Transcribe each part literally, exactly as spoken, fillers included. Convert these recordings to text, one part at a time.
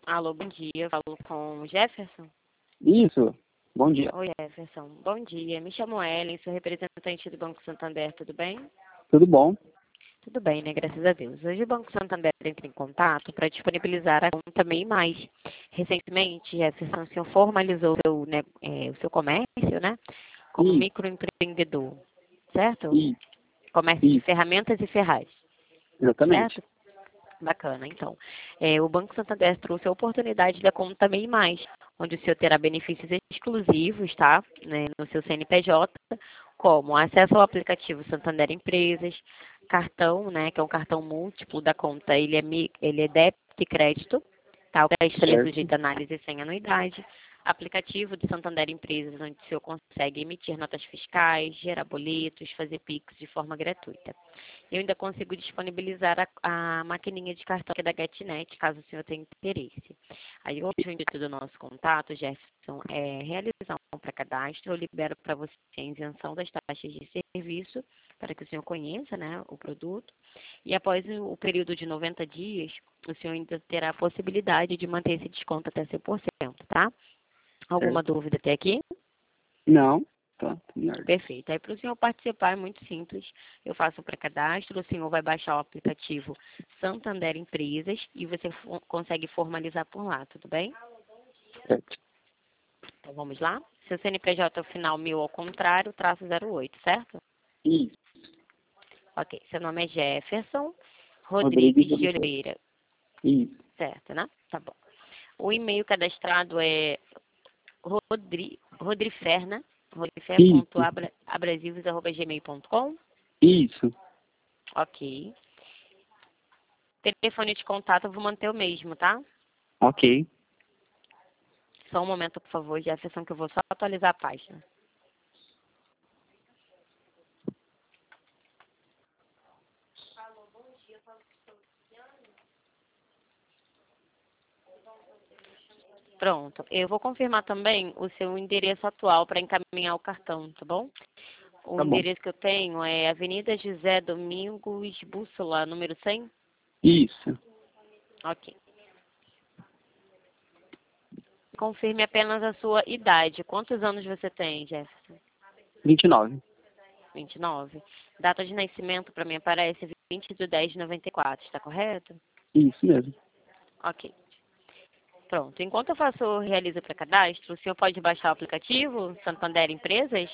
Alô, bom dia. Eu falo com o Jefferson. Isso. Bom dia. Oi, Jefferson. Bom dia. Me chamo Ellen, sou representante do Banco Santander, tudo bem? Tudo bom? Tudo bem, né? Graças a Deus. Hoje o Banco Santander entra em contato para disponibilizar a conta MEI Mais. Recentemente, Jefferson, o senhor formalizou o seu, né, é, o seu comércio, né? Como Isso. microempreendedor, certo? Isso. Comércio de Isso. ferramentas e ferragens, Exatamente. certo? Bacana, então. É, o Banco Santander trouxe a oportunidade da conta MEI Mais, onde o senhor terá benefícios exclusivos, tá? Né, no seu C N P J, como acesso ao aplicativo Santander Empresas, cartão, né, que é um cartão múltiplo da conta, ele é, mi- ele é débito e crédito, tá? O crédito ele é Certo. sujeito a análise sem anuidade. Aplicativo de Santander Empresas, onde o senhor consegue emitir notas fiscais, gerar boletos, fazer Pix de forma gratuita. Eu ainda consigo disponibilizar a, a maquininha de cartão aqui da GetNet, caso o senhor tenha interesse. Aí hoje o intuito do nosso contato, Jefferson, é realizar um pré-cadastro. Eu libero para você a isenção das taxas de serviço, para que o senhor conheça, né, o produto. E após o, o período de noventa dias, o senhor ainda terá a possibilidade de manter esse desconto até cem por cento, tá? Alguma Certo. dúvida até aqui? Não. Tá. Tudo em ordem. Perfeito. Aí para o senhor participar é muito simples. Eu faço o pré-cadastro, o senhor vai baixar o aplicativo Santander Empresas e você fo- consegue formalizar por lá, tudo bem? Certo. Então vamos lá? Seu C N P J é o final mil ao contrário, traço zero oito, certo? Isso. Ok. Seu nome é Jefferson Rodrigues Rodrigues de de Oliveira. Oliveira, Isso. certo, né? Tá bom. O e-mail cadastrado é rodri, rodriferna, Isso. rodrifer.abrasivos.gmail.com. Isso. Ok. Telefone de contato eu vou manter o mesmo, tá? Ok. Só um momento, por favor, Jefferson, que eu vou só atualizar a página. Pronto. Eu vou confirmar também o seu endereço atual para encaminhar o cartão, tá bom? O Tá bom. endereço que eu tenho é Avenida José Domingos Bússola, número cem? Isso. Ok. Confirme apenas a sua idade. Quantos anos você tem, Jefferson? vinte e nove. vinte e nove. Data de nascimento para mim aparece vinte de dez de noventa e quatro, está correto? Isso mesmo. Ok. Pronto. Enquanto eu faço, realizo o pré-cadastro, o senhor pode baixar o aplicativo Santander Empresas?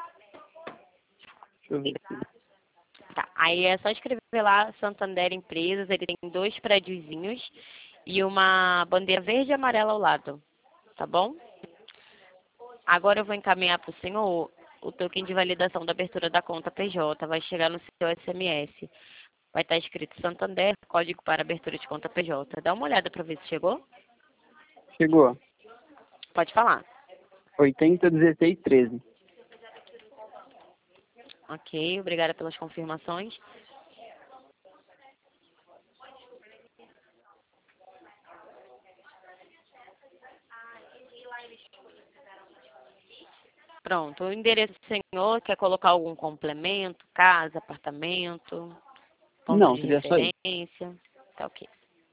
Deixa eu ver aqui. Tá. Aí é só escrever lá Santander Empresas, ele tem dois prédiozinhos e uma bandeira verde e amarela ao lado, tá bom? Agora eu vou encaminhar para o senhor o token de validação da abertura da conta P J, vai chegar no seu S M S. Vai estar escrito Santander, código para abertura de conta P J. Dá uma olhada para ver se chegou. Chegou. Pode falar. oitenta, dezesseis, treze. Ok, obrigada pelas confirmações. Pronto, o endereço do senhor quer colocar algum complemento, casa, apartamento, ponto Não, de seria só isso. referência. Tá ok.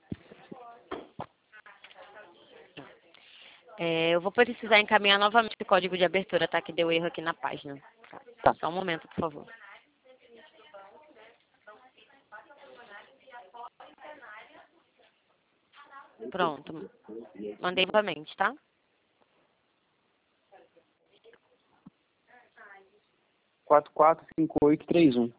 É, eu vou precisar encaminhar novamente o código de abertura, tá? Que deu erro aqui na página. Tá. Tá. Só um momento, por favor. Pronto. Mandei novamente, tá? quatro quatro cinco oito três um.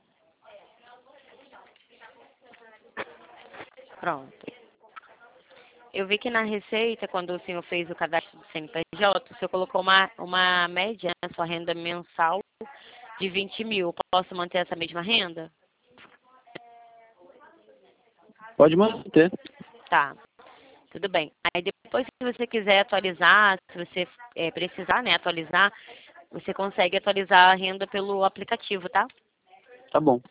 Pronto. Eu vi que na receita, quando o senhor fez o cadastro do C N P J, o senhor colocou uma, uma média na sua renda mensal de vinte mil. Posso manter essa mesma renda? Pode manter. Tá. Tudo bem. Aí depois, se você quiser atualizar, se você é, precisar, né, atualizar, você consegue atualizar a renda pelo aplicativo, tá? Tá bom.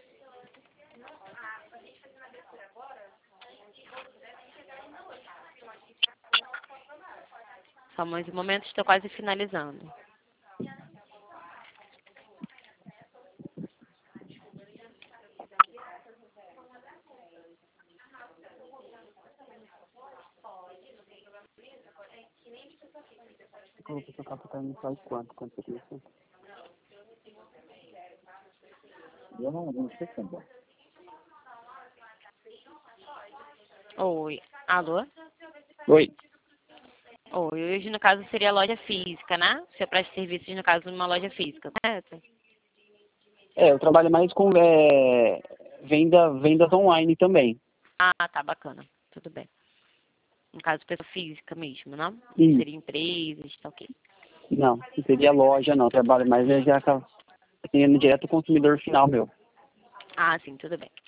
Só mais um momento, estou quase finalizando. Eu vou colocar para cá no faz quanto? Quanto você quer? Eu não, não sei como. Oi. Alô? Oi. Oi. Hoje, no caso, seria loja física, né? Você presta serviços, no caso, numa loja física, correto? É, eu trabalho mais com é, venda, vendas online também. Ah, tá, bacana. Tudo bem. No caso, pessoa física mesmo, não? Sim. Seria empresas, tá ok. Não, não seria loja, não. Trabalho mais é já com- atendendo direto o consumidor final meu. Ah, sim, tudo bem.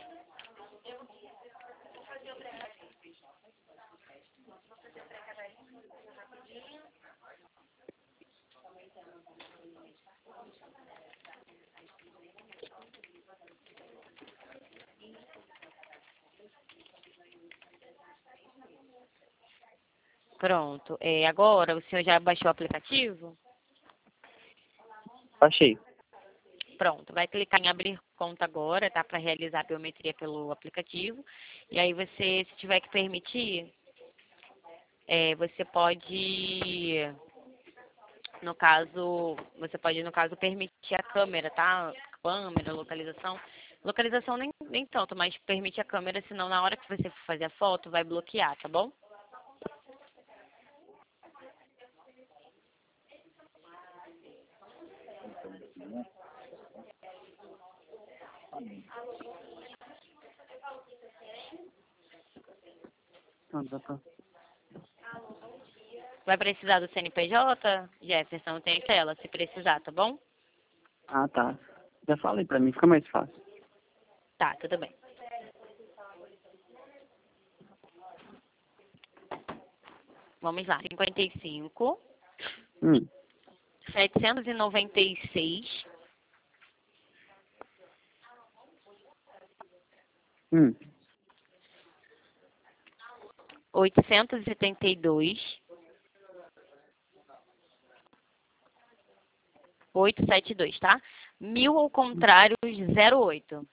Pronto. É, agora, o senhor já baixou o aplicativo? Achei. Pronto. Vai clicar em abrir conta agora, tá? Para realizar a biometria pelo aplicativo. E aí você, se tiver que permitir, é, você pode, no caso, você pode, no caso, permitir a câmera, tá? Câmera, localização. Localização nem, nem tanto, mas permite a câmera, senão na hora que você for fazer a foto, vai bloquear, tá bom? Ah, dá pra- Vai precisar do C N P J? Jefferson, tem tela, se precisar, tá bom? ah, tá. Já falei pra mim, fica mais fácil. Tá, tudo bem. Vamos lá. cinquenta e cinco, Hum, setecentos e noventa e seis, hum. oitocentos e setenta e dois, oitocentos e setenta e dois, tá? Mil ao contrário, zero oito.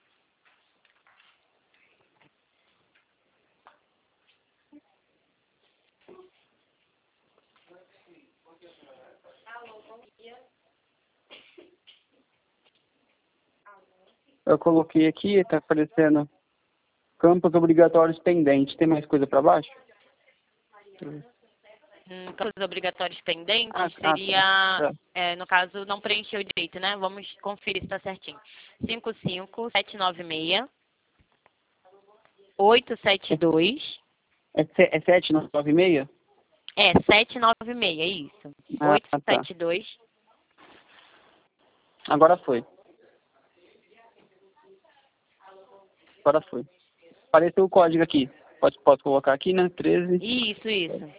Eu coloquei aqui, tá aparecendo campos obrigatórios pendentes. Tem mais coisa pra baixo? Hum, casos obrigatórios pendentes Ah, ah, seria, tá. é, no caso, não preencheu direito, né? Vamos conferir se está certinho. cinco cinco sete nove seis, oito sete dois, É, se- é sete, nove e meia? é, sete nove seis, é isso. Ah, tá. oitocentos e setenta e dois. Agora foi. Agora foi. Apareceu o código aqui. Pode, pode colocar aqui, né? treze. Isso, isso.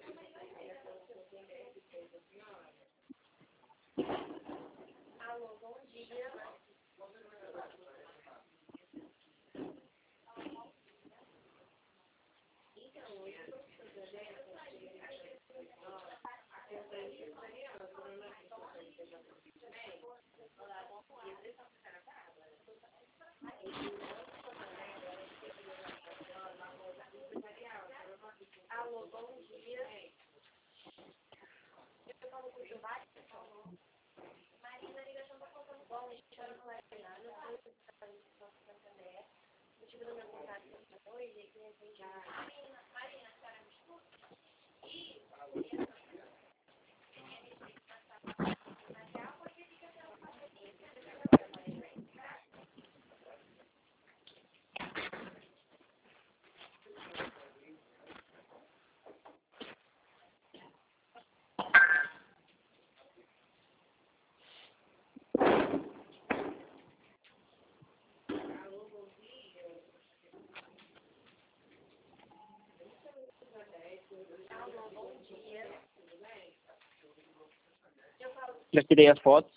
Já tirei as fotos.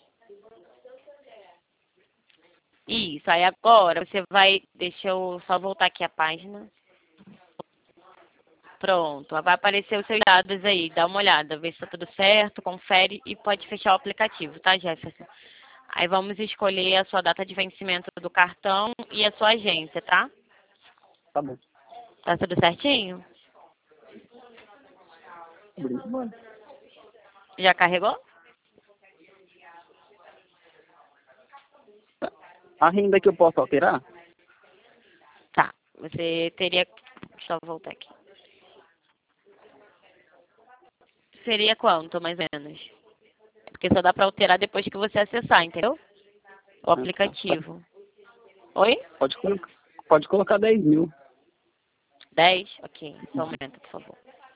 Isso, aí agora você vai, deixa eu só voltar aqui a página. Pronto, vai aparecer os seus dados aí, dá uma olhada, vê se tá tudo certo, confere e pode fechar o aplicativo, tá, Jefferson? Aí vamos escolher a sua data de vencimento do cartão e a sua agência, tá? Tá bom. Tá tudo certinho? sobrinho. Mano. Já carregou? A renda que eu posso alterar? Tá. Você teria... Deixa eu voltar aqui. Seria quanto, mais ou menos? Porque só dá pra alterar depois que você acessar, entendeu? O aplicativo. Oi? Pode, colocar, pode colocar dez mil. dez? Ok. Só aumenta, por favor.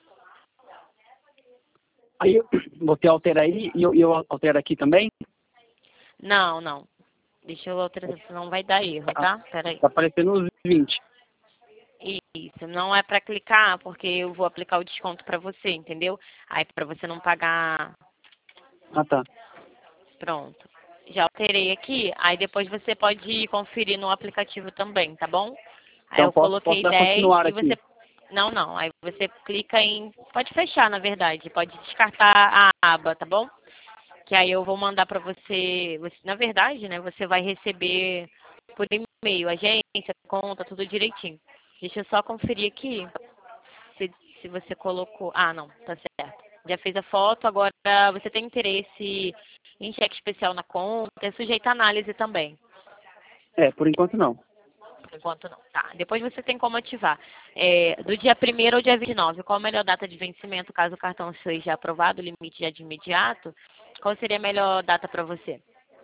Aí eu, você altera aí e eu, eu altero aqui também? Não, não. Deixa eu alterar, senão vai dar erro, tá? Pera aí. Tá aparecendo os vinte. Isso, não é pra clicar, porque eu vou aplicar o desconto pra você, entendeu? Aí pra você não pagar... Ah, tá. Pronto. Já alterei aqui, aí depois você pode conferir no aplicativo também, tá bom? Aí Então eu posso, posso coloquei dar dez continuar e aqui. você... Não, não. Aí você clica em... Pode fechar, na verdade. Pode descartar a aba, tá bom? Que aí eu vou mandar pra você... você... Na verdade, né? Você vai receber por e-mail, agência, conta, tudo direitinho. Deixa eu só conferir aqui se, se você colocou... Ah, não. Tá certo. Já fez a foto, agora você tem interesse em cheque especial na conta, é sujeito a análise também. É, por enquanto não. Por enquanto não. Tá. Depois você tem como ativar. É, do dia primeiro ao dia vinte e nove, qual a melhor data de vencimento, caso o cartão seja aprovado, o limite já de imediato? Qual seria a melhor data para você?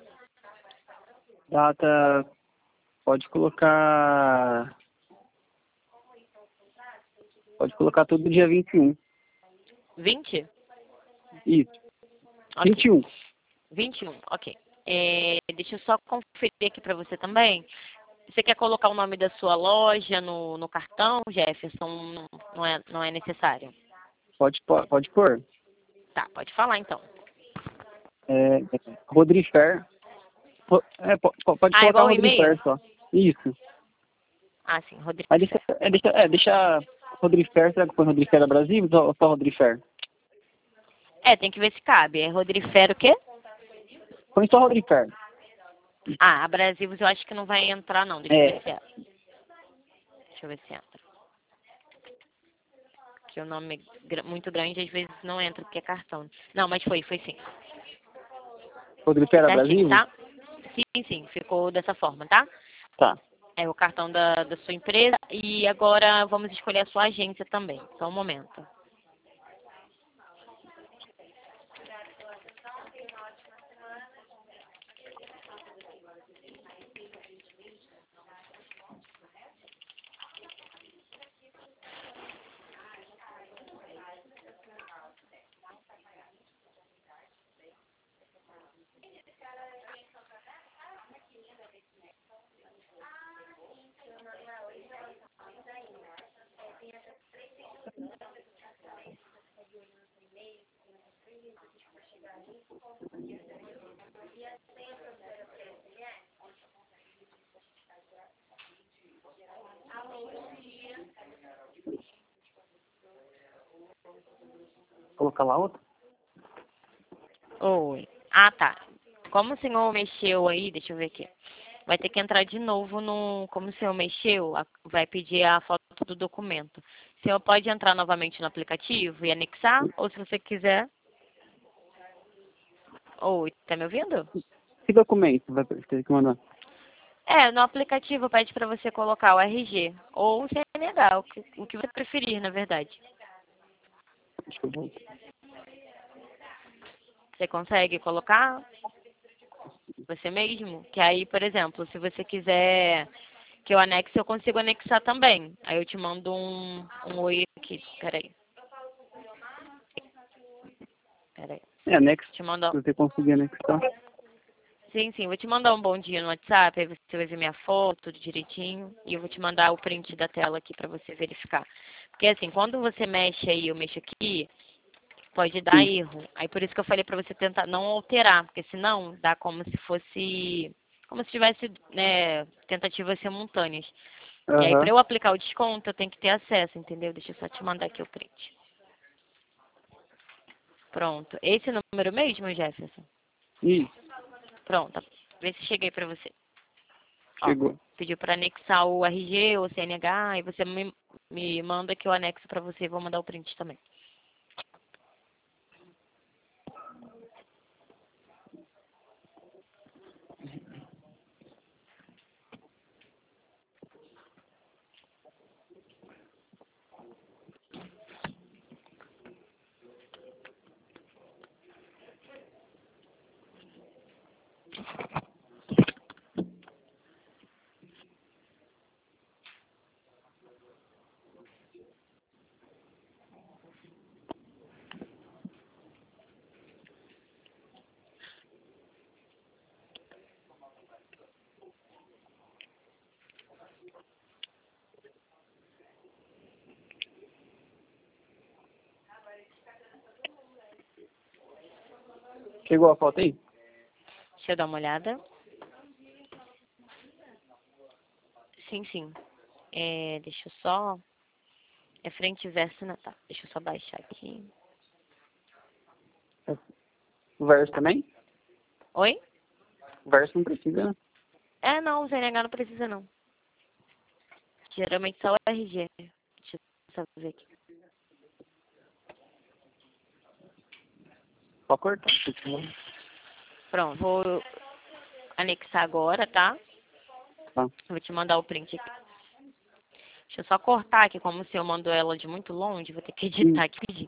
Data, pode colocar... Pode colocar tudo dia vinte e um. vinte? Isso, Ok. vinte e um. vinte e um, ok. É, deixa eu só conferir aqui para você também. Você quer colocar o nome da sua loja no, no cartão, Jefferson? Não, não, é, não é necessário. Pode, pôr- pode pôr. Tá, pode falar então. É, Rodrifer. Ro- É, po- po- pode Ah, colocar igual o e-mail? Rodrifer só. Isso. Ah, sim, Rodrigo Aí deixa, Fer. é, deixa, é, deixa Rodrifer, será que foi Rodrifer da Brasil ou só Rodrifer? É, tem que ver se cabe. É Rodrifer o quê? Põe só Rodrifer. Ah, a Brasil eu acho que não vai entrar não. Deixa eu ver É, se é. Deixa eu ver se entra. Porque o nome é gra- muito grande, às vezes não entra, porque é cartão. Não, mas foi, foi sim. Rodrifer da Certinho, Brasil? tá? Sim, sim, ficou dessa forma, tá? Tá. É o cartão da, da sua empresa. E agora vamos escolher a sua agência também. Só um momento. Colocar lá outra? Oi. Ah, tá. Como o senhor mexeu aí, deixa eu ver aqui. Vai ter que entrar de novo no... Como o senhor mexeu, a- vai pedir a foto do documento. O senhor pode entrar novamente no aplicativo e anexar? Ou se você quiser... Oi, tá me ouvindo? Que documento vai ter que mandar? É, no aplicativo pede para você colocar o R G ou o C N H, o que, o que você preferir, na verdade. Deixa eu voltar. Você consegue colocar você mesmo? Que aí, por exemplo, se você quiser que eu anexe, eu consigo anexar também. Aí eu te mando um, um oi aqui. Peraí. Peraí. É, anexo. Te mando... Se você conseguir anexar. Sim, sim. Vou te mandar um bom dia no WhatsApp, aí você vai ver minha foto, tudo direitinho. E eu vou te mandar o print da tela aqui para você verificar. Porque assim, quando você mexe aí, eu mexo aqui, pode dar Sim. erro. Aí por isso que eu falei para você tentar não alterar, porque senão dá como se fosse, como se tivesse, né, tentativas simultâneas. E aí para Aham. eu aplicar o desconto, eu tenho que ter acesso, entendeu? Deixa eu só te mandar aqui o print. Pronto. Esse é o número mesmo, Jefferson? Isso. Pronto. Vê se cheguei para você. Ó, Chegou. pediu para anexar o R G ou o C N H, e você me, me manda que eu anexo para você e vou mandar o print também. Chegou a foto aí? Deixa eu dar uma olhada. Sim, sim. É, deixa eu só... É frente e verso, né? Tá. Deixa eu só baixar aqui. O verso também? Oi? O verso não precisa, né? É, não, o C N H não precisa, não. Geralmente só o R G. Deixa eu só ver aqui. Pode cortar. Pronto, vou anexar agora, tá? Tá. Vou te mandar o print aqui. Deixa eu só cortar aqui, como se eu mando ela de muito longe, vou ter que editar aqui.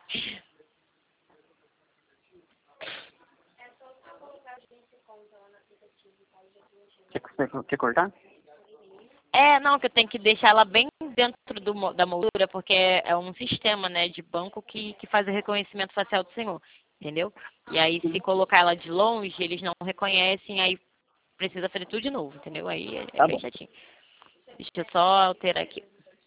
Quer, quer cortar? É, não, que eu tenho que deixar ela bem dentro do, mo- da moldura, porque é um sistema, né, de banco que, que faz o reconhecimento facial do senhor, entendeu? E aí, se colocar ela de longe, eles não reconhecem, aí precisa fazer tudo de novo, entendeu? Aí é, é Tá bem bom. chatinho. Deixa eu só alterar aqui.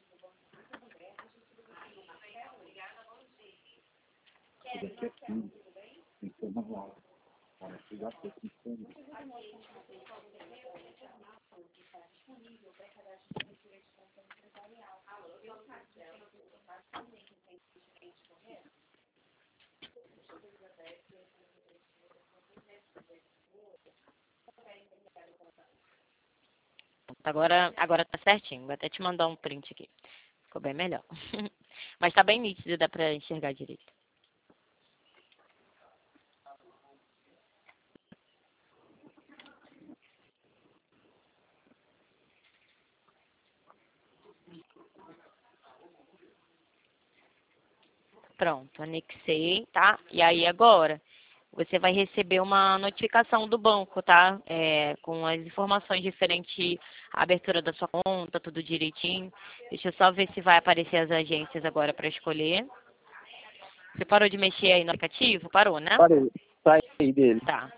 Agora, agora tá certinho. Vou até te mandar um print aqui. Ficou bem melhor. Mas tá bem nítido, dá pra enxergar direito. Pronto, anexei, tá? E aí agora, você vai receber uma notificação do banco, tá? É, com as informações referentes à abertura da sua conta, tudo direitinho. Deixa eu só ver se vai aparecer as agências agora para escolher. Você parou de mexer aí no aplicativo? Parou, né? Parei. Sai dele. Tá.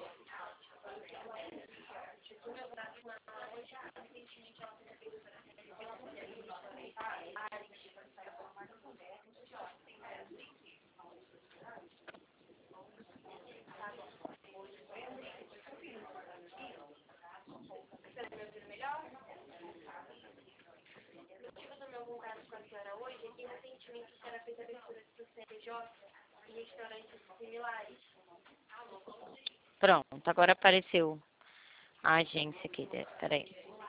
Pronto, agora apareceu a agência aqui. Peraí.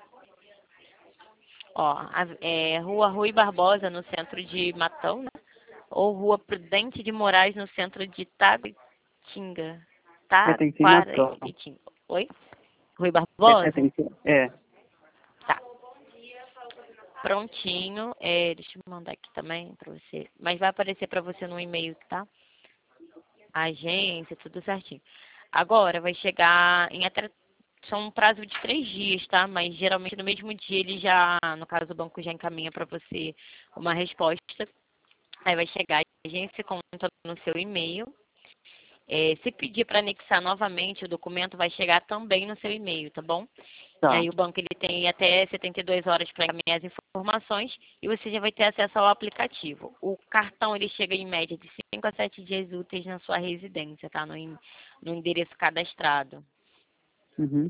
Ó, a- é Rua Rui Barbosa, no centro de Matão, né? Ou Rua Prudente de Moraes, no centro de Taguatinga. É, tem que ser matão. Taquaritinga. Oi? Rui É, é, Barbosa? tem que ser. É. Tá. Prontinho. É, deixa eu mandar aqui também pra você. Mas vai aparecer pra você no e-mail, tá? A agência, tudo certinho. Agora vai chegar em até são um prazo de três dias, tá? Mas geralmente no mesmo dia ele já, no caso o banco já encaminha para você uma resposta. Aí vai chegar a agência conta no seu e-mail. É, se pedir para anexar novamente o documento, vai chegar também no seu e-mail, tá bom? E Tá. aí o banco ele tem até setenta e duas horas para encaminhar as informações e você já vai ter acesso ao aplicativo. O cartão ele chega em média de cinco a sete dias úteis na sua residência, tá? No, en- no endereço cadastrado. Uhum.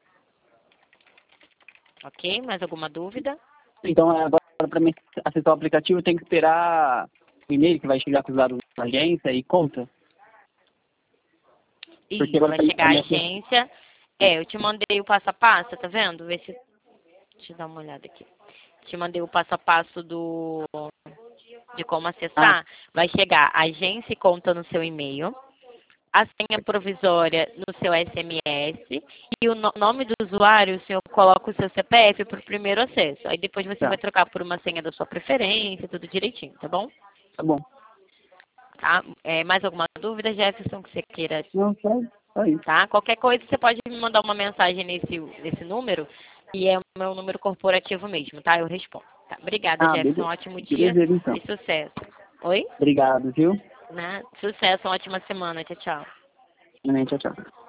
Ok? Mais alguma dúvida? Então, é, agora, para mim acessar o aplicativo, tem que esperar o e-mail que vai chegar com os dados da agência e conta. Porque Isso, agora vai tá chegar a me agência. É, eu te mandei o passo a passo, tá vendo? Vê se... Deixa eu dar uma olhada aqui. Te mandei o passo a passo do de como Ah, acessar. Vai chegar a agência e conta no seu e-mail, a senha provisória no seu S M S e o no- nome do usuário, o senhor coloca o seu C P F para o primeiro acesso. Aí depois você tá. vai trocar por uma senha da sua preferência, tudo direitinho, tá bom? Tá bom. Tá? É, mais alguma dúvida, Jefferson, que você queira? Não, só, só isso. Tá? Qualquer coisa você pode me mandar uma mensagem nesse, nesse número e é o meu número corporativo mesmo, tá? Eu respondo. Tá? Obrigada, Ah, Jefferson. beleza. Um ótimo dia Beleza, então. e sucesso. Oi? Obrigado, viu? Né? Sucesso, uma ótima semana. Tchau, tchau. Amém, tchau, tchau.